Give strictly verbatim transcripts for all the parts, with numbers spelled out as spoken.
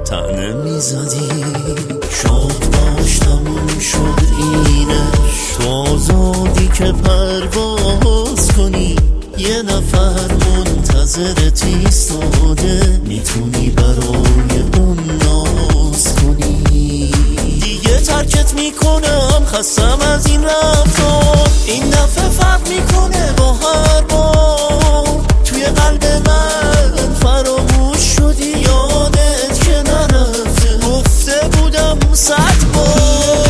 تنه میزدی. شاد باش تموم شد اینش، تو آزادی که پرواز کنی. یه نفر منتظرت ایستاده، میتونی برای اون ناز کنی. دیگه ترکت میکنم، خستم از این رفتار. این دفعه فرق میکنه با هر بار. توی قلب من فراموش شدی، یادت که نرفته. گفته بودم صد بار.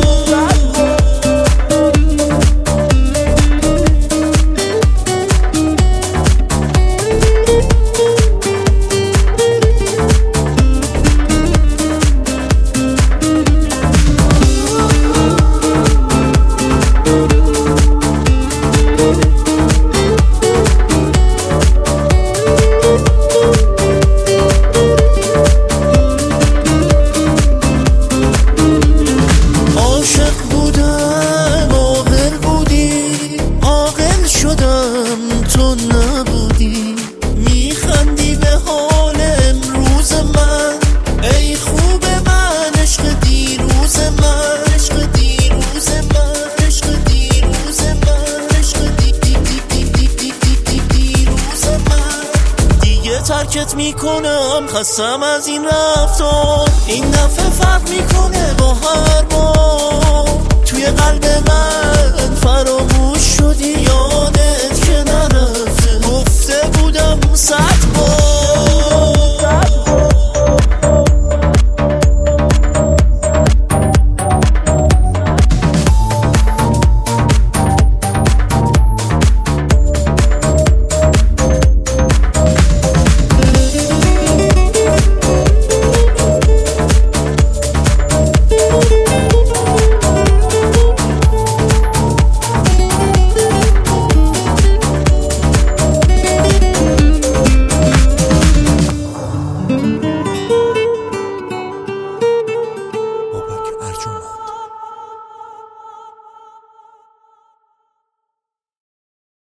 تو نبودی، میخندی به حال امروز من. ای خوب من، عشق دیروز من، عشق دیروز من، عشق دیروز من، عشق دی دی دی دی دی دی دی دیروز من. دیگه ترکت میکنم، خستم از این رفتار. این دفعه فرق میکنه با هر بار. توی قلب من فراموش شدی، یادت که نرفته. گفته بودم صد بار.